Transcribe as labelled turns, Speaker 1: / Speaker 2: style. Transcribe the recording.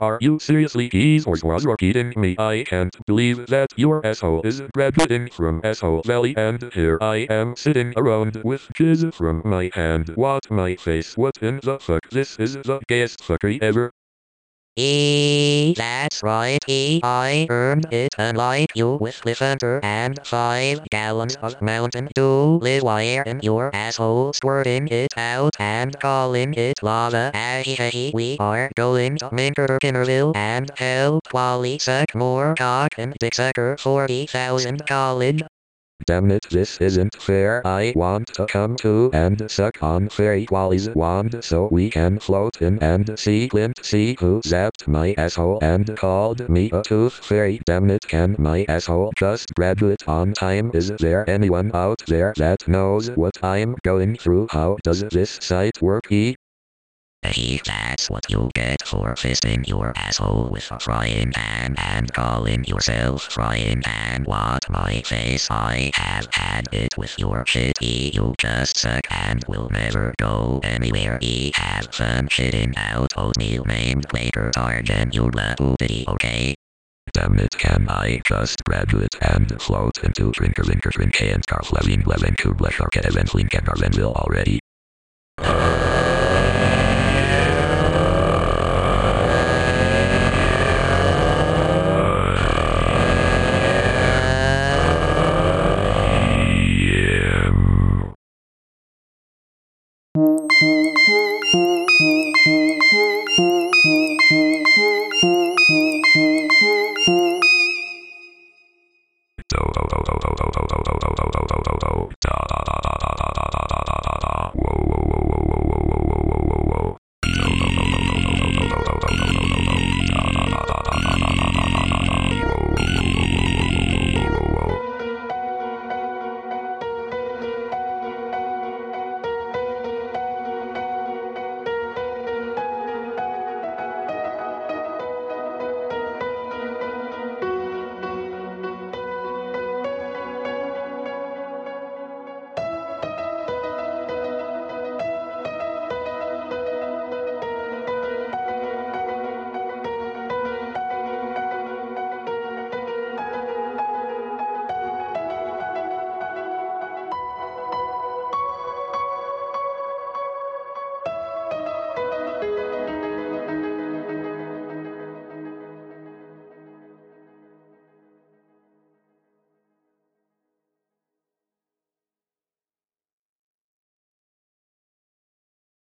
Speaker 1: Are you seriously geez or was kidding me? I can't believe that your asshole is graduating from asshole valley and here I am sitting around with jizz from my hand. What my face? What in the fuck? This is the gayest fuckery ever.
Speaker 2: That's right, I earned it unlike you with Lavender and 5 gallons of Mountain Dew live wire in your asshole squirting it out and calling it lava. We are going to Minkerkinnerville and help Wally suck more cock and dick sucker 40,000 college.
Speaker 1: Damn it, this isn't fair. I want to come to and suck on Fairy Wally's wand so we can float in and see Clint see who zapped my asshole and called me a tooth fairy. Damn it, can my asshole just graduate on time? Is there anyone out there that knows what I'm going through? How does this site work?
Speaker 2: That's what you get for fisting your asshole with a frying pan and calling yourself frying pan. What my face, I have had it with your shit. You just suck and will never go anywhere. Have fun shitting out oatmeal named later Targenula Oopity, okay?
Speaker 1: Damn it, can I just graduate and float into Drinker and Carflevin Levin Kubla Sharket Event Lincoln Arlenville already?